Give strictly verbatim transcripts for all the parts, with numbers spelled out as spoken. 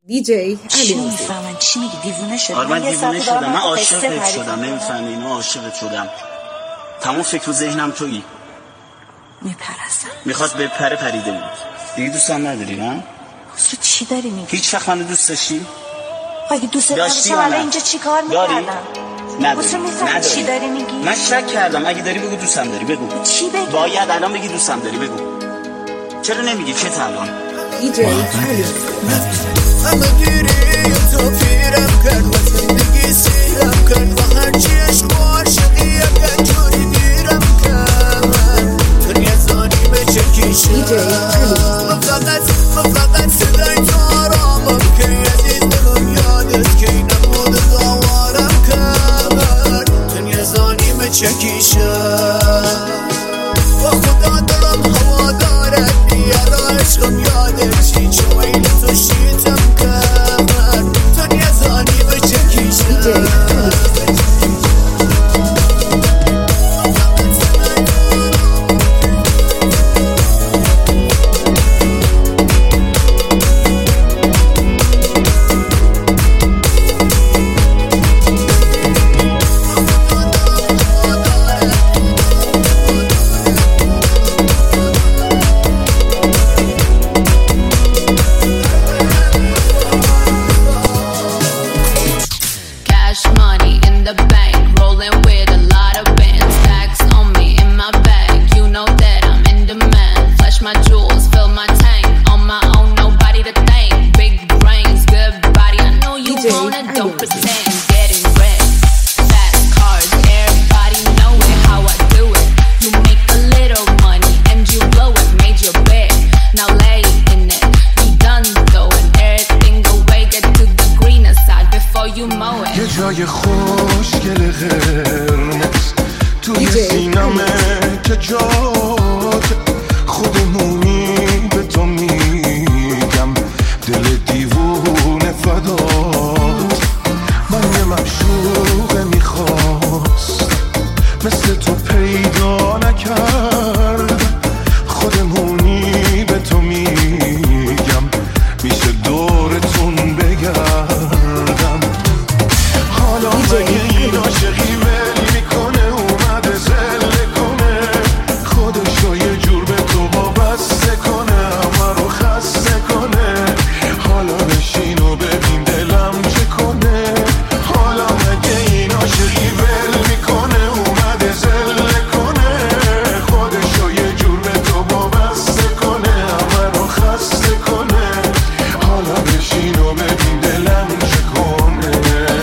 دی جی علی میفهمن چی میگی؟ دیوونه شدم. آره من دیوونه شدم، من عاشقت شدم، نمیفهمی؟ من عاشقت شدم، تمام فکر و ذهنم تویی. میپرستم. میخواست به پره پریده بود. دیگه دوستم نداری نه؟ تو چی داری میگی؟ هیچ وقت منو دوست داشتی؟ اگه دوست داشتم الان اینجا چی کار میکردم؟ نداری؟ نداری؟ چی داری میگی؟ من شک کردم، اگه داری بگو دوستم داری، بگو. چی بگی؟ باید الان بگی دوستم داری، بگو. چرا نمیگی؟ چه الان؟ دی جی علی همه گیری تو پیرم کرد و زندگی سیرم کرد و هرچی عشق و عاشقی یک جوری دیرم کرد. دنیا زانی به چکیشم مفلقت مفلقت صدای تو آرامم که عزیز دلم یادت که نمود زوارم کرد. دنیا زانی به چکیشم با خدا دلم هوا دارد یاد عشقم یادت چی چه ویل تو شیطم کرد. دنیا زانی به چکیشم جای خوشگل قرمز توی سینمه که جات خودمونی به تو میگم دل دیوونه فدات. من یه معشوقه میخواست مثل تو پیدا نکرد خودمونی به تو میگم میشه دورتون بگردم. حالا مگه این عاشقی ول میکنه اومده زله کنه خودشو یه جور به تو وابسته کنه همه رو خسته کنه. حالا بشین و ببین دلم چه کنه. حالا مگه این عاشقی ول میکنه اومده زله کنه خودشو یه جور به تو وابسته کنه همه رو خسته کنه. حالا بشین و ببین دلم چه کنه.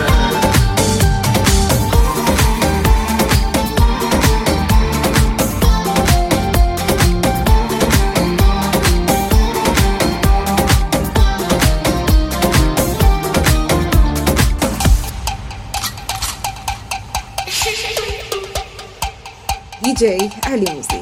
دی جی علی موزیک.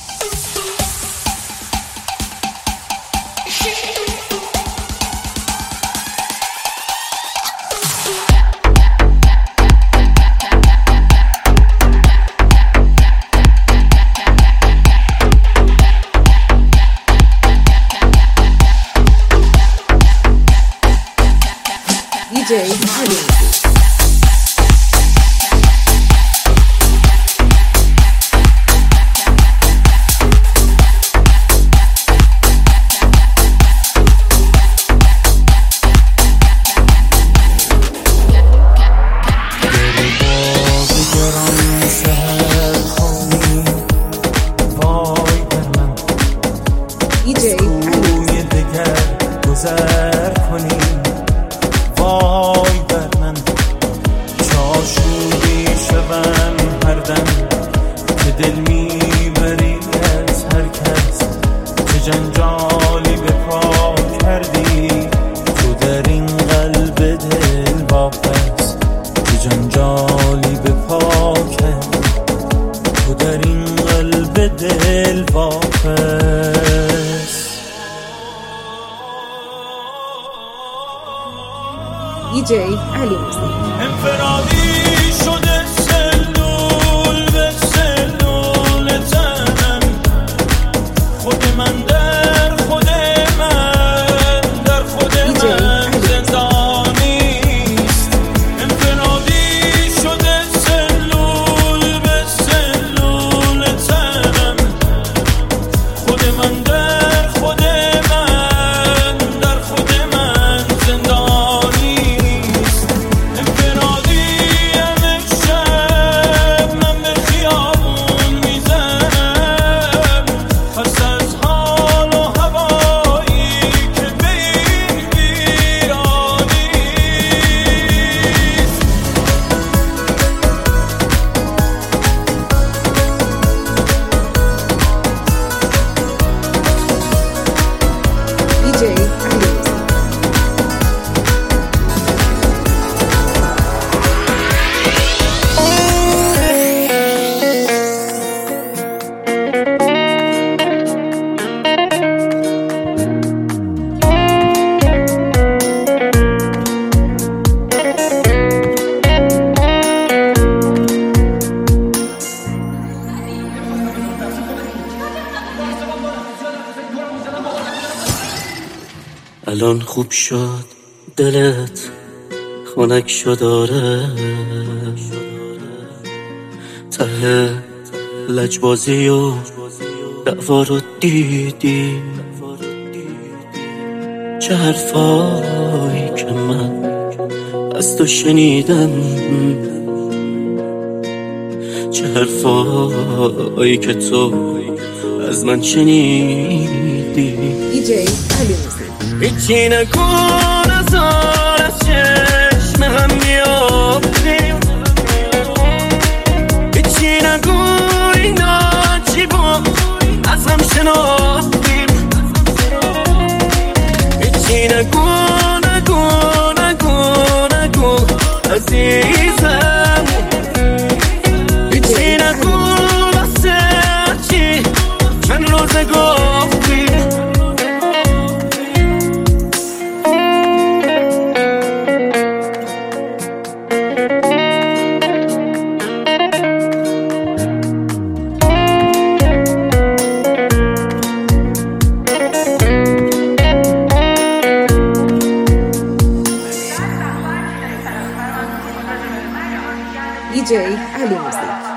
دی جی علی موزیک. دی جی علی موزیک. انفرادی شده سلول به سلول تنم خود من در خود من در خود من الان خوب شد دلت خنک شد آره ته لجبازی و دعوا رو دیدی چه حرفایی که من از تو شنیدم چه حرفایی که تو از من شنیدی دیجی علی موسیقی هیچی نکن ازار از چشم هم میافتیم هیچی نگو اینا چی بود از هم شناختیم هیچی نگو نگو نگو نگو عزیزم هیچی نگو واسه چی چند روزه گفتی دیجی علی موسیقی